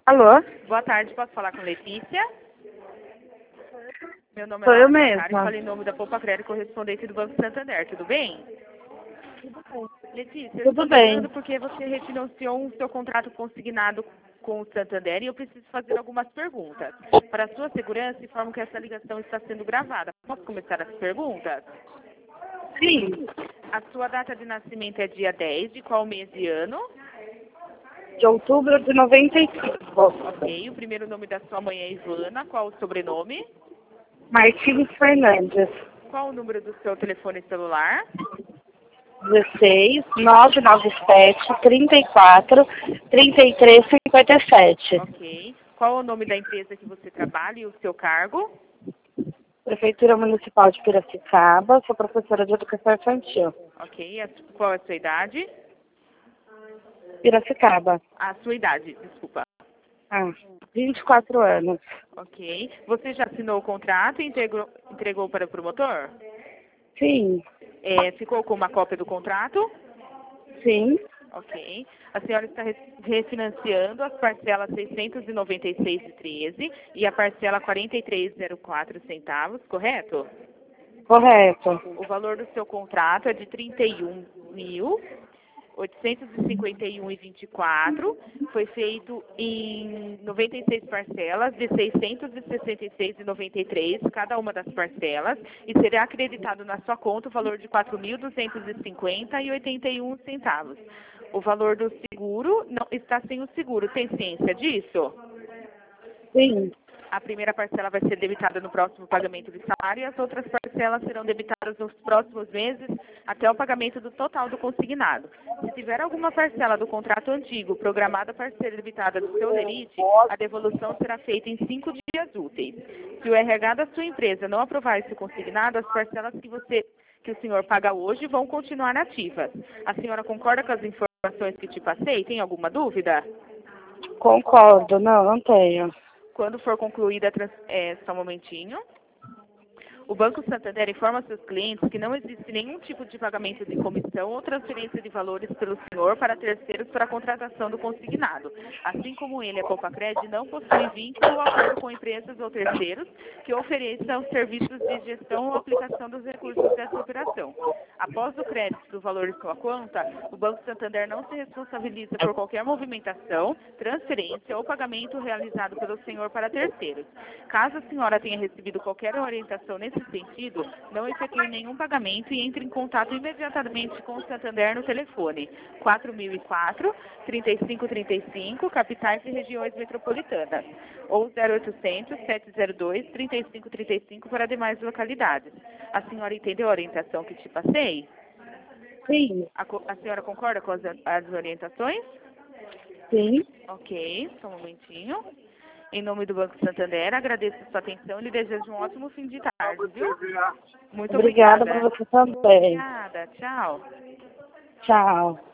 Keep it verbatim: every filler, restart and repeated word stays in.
Alô? Boa tarde, posso falar com Letícia? Meu nome é Sou eu Laura mesma. Macari, falei em nome da Poupa Crédito, correspondente do Banco Santander, tudo bem? Letícia, eu Tudo estou bem. ligando porque você refinanciou o seu contrato consignado com o Santander e eu preciso fazer algumas perguntas. Para a sua segurança, informo que essa ligação está sendo gravada. Posso começar as perguntas? Sim, A sua data de nascimento é dia dez, de qual mês e ano? de outubro de noventa e cinco. Ok, o primeiro nome da sua mãe é Ivana, qual o sobrenome? Martins Fernandes. Qual o número do seu telefone celular? dezesseis, nove nove sete, trinta e quatro, trinta e três, cinquenta e sete. Ok. Qual o nome da empresa que você trabalha e o seu cargo? Prefeitura Municipal de Piracicaba, sou professora de educação infantil. Ok. A su- Qual é a sua idade? Piracicaba. A sua idade, desculpa. Ah, vinte e quatro anos. Ok. Você já assinou o contrato e entregou, entregou para o promotor? Sim, É, ficou com uma cópia do contrato? sim, Ok. A senhora está re- refinanciando as parcelas seiscentos e noventa e seis e treze e a parcela quarenta e três e zero quatro centavos, correto? correto. O valor do seu contrato é de trinta e um mil oitocentos e cinquenta e um e vinte e quatro. Foi feito em noventa e seis parcelas de seiscentos e sessenta e seis e noventa e três, cada uma das parcelas, e será acreditado na sua conta o valor de quatro mil duzentos e cinquenta e oitenta e um centavos. O valor do seguro não está sem o seguro. Tem ciência disso? Sim, A primeira parcela vai ser debitada no próximo pagamento de salário e as outras parcelas serão debitadas nos próximos meses até o pagamento do total do consignado. Se tiver alguma parcela do contrato antigo programada para ser debitada do seu limite, a devolução será feita em cinco dias úteis. Se o R H da sua empresa não aprovar esse consignado, as parcelas que você que o senhor paga hoje vão continuar ativas. A senhora concorda com as informações que te passei? Tem alguma dúvida? concordo. Não, não tenho. Quando for concluída a trans... é, só um momentinho. O Banco Santander informa seus clientes que não existe nenhum tipo de pagamento de comissão ou transferência de valores pelo senhor para terceiros para a contratação do consignado. Assim como ele, a Compacred, não possui vínculo ou acordo com empresas ou terceiros que ofereçam serviços de gestão ou aplicação dos recursos dessa operação. Após o crédito do valor de sua conta, o Banco Santander não se responsabiliza por qualquer movimentação, transferência ou pagamento realizado pelo senhor para terceiros. Caso a senhora tenha recebido qualquer orientação nesse sentido, não efetue nenhum pagamento e entre em contato imediatamente com o Santander no telefone quatro mil e quatro, trinta e cinco trinta e cinco, capitais e regiões metropolitanas, ou zero oitocentos, sete zero dois, trinta e cinco trinta e cinco para demais localidades. A senhora entendeu a orientação que te passei? Sim, A, co- a senhora concorda com as, as orientações? sim. Ok, só um momentinho. Em nome do Banco Santander, agradeço a sua atenção e lhe desejo um ótimo fim de tarde, viu? Muito Obrigada obrigada. para você também. Obrigada, tchau. Tchau.